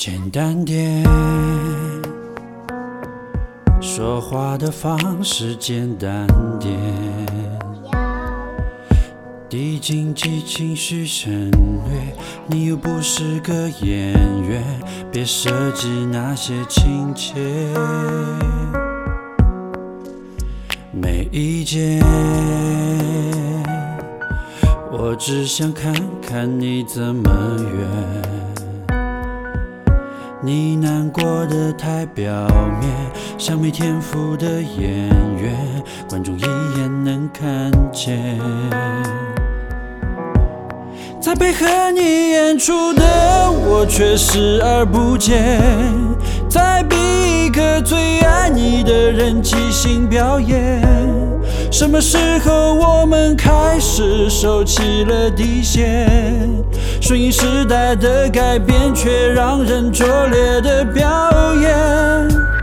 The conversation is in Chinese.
简单点，说话的方式简单点，递进激情绪省略，你又不是个演员，别设计那些情节。没意见，我只想看看你怎么圆。你难过的太表面，像没天赋的演员，观众一眼能看见。在配合你演出的我却视而不见，在逼一个最爱你的人即兴表演。什么时候我们开始收起了底线？顺应时代的改变，却让人拙劣的表演。